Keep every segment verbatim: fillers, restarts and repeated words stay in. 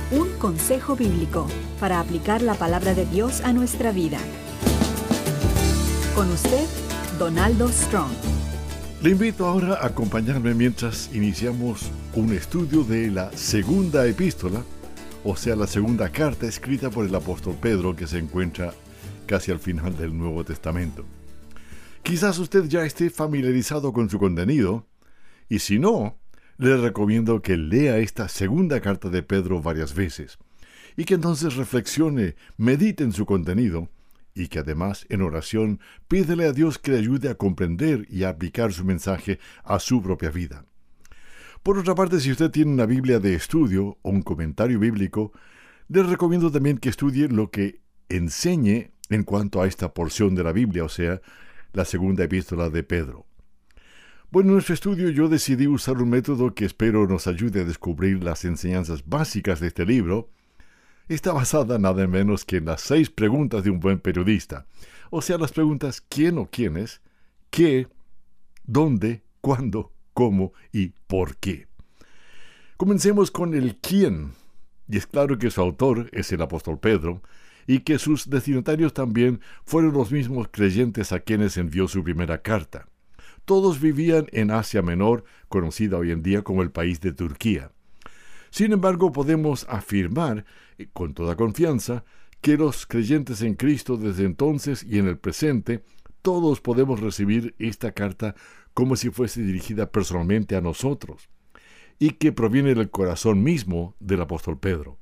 Un consejo bíblico para aplicar la palabra de Dios a nuestra vida. Con usted, Donaldo Strong. Le invito ahora a acompañarme mientras iniciamos un estudio de la segunda epístola, o sea, la segunda carta escrita por el apóstol Pedro, que se encuentra casi al final del Nuevo Testamento. Quizás usted ya esté familiarizado con su contenido, y si no, le recomiendo que lea esta segunda carta de Pedro varias veces, y que entonces reflexione, medite en su contenido, y que además en oración pídele a Dios que le ayude a comprender y a aplicar su mensaje a su propia vida. Por otra parte, si usted tiene una Biblia de estudio o un comentario bíblico, le recomiendo también que estudie lo que enseñe en cuanto a esta porción de la Biblia, o sea, la segunda epístola de Pedro. Bueno, en nuestro estudio yo decidí usar un método que espero nos ayude a descubrir las enseñanzas básicas de este libro. Está basada nada menos que en las seis preguntas de un buen periodista, o sea, las preguntas ¿quién o quiénes?, ¿qué?, ¿dónde?, ¿cuándo?, ¿cómo? Y ¿por qué? Comencemos con el quién, y es claro que su autor es el apóstol Pedro, y que sus destinatarios también fueron los mismos creyentes a quienes envió su primera carta. Todos vivían en Asia Menor, conocida hoy en día como el país de Turquía. Sin embargo, podemos afirmar, con toda confianza, que los creyentes en Cristo desde entonces y en el presente, todos podemos recibir esta carta como si fuese dirigida personalmente a nosotros, y que proviene del corazón mismo del apóstol Pedro.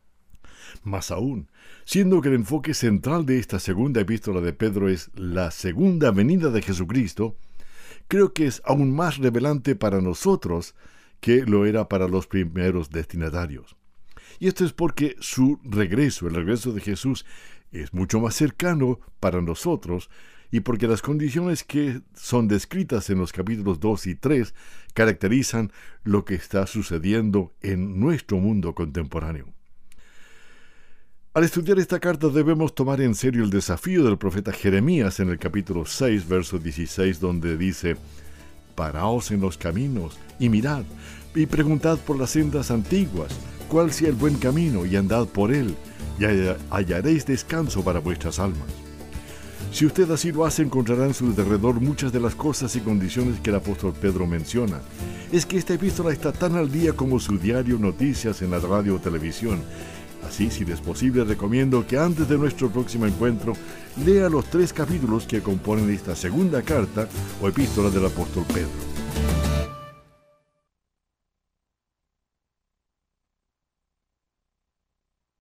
Más aún, siendo que el enfoque central de esta segunda epístola de Pedro es la segunda venida de Jesucristo, creo que es aún más revelante para nosotros que lo era para los primeros destinatarios. Y esto es porque su regreso, el regreso de Jesús, es mucho más cercano para nosotros, y porque las condiciones que son descritas en los capítulos dos y tres caracterizan lo que está sucediendo en nuestro mundo contemporáneo. Al estudiar esta carta debemos tomar en serio el desafío del profeta Jeremías en el capítulo seis, verso dieciséis, donde dice: «Paraos en los caminos y mirad, y preguntad por las sendas antiguas, cuál sea el buen camino, y andad por él, y hallaréis descanso para vuestras almas». Si usted así lo hace, encontrará en su derredor muchas de las cosas y condiciones que el apóstol Pedro menciona. Es que esta epístola está tan al día como su diario noticias en la radio o televisión. Así, si es posible, recomiendo que antes de nuestro próximo encuentro lea los tres capítulos que componen esta segunda carta o epístola del apóstol Pedro.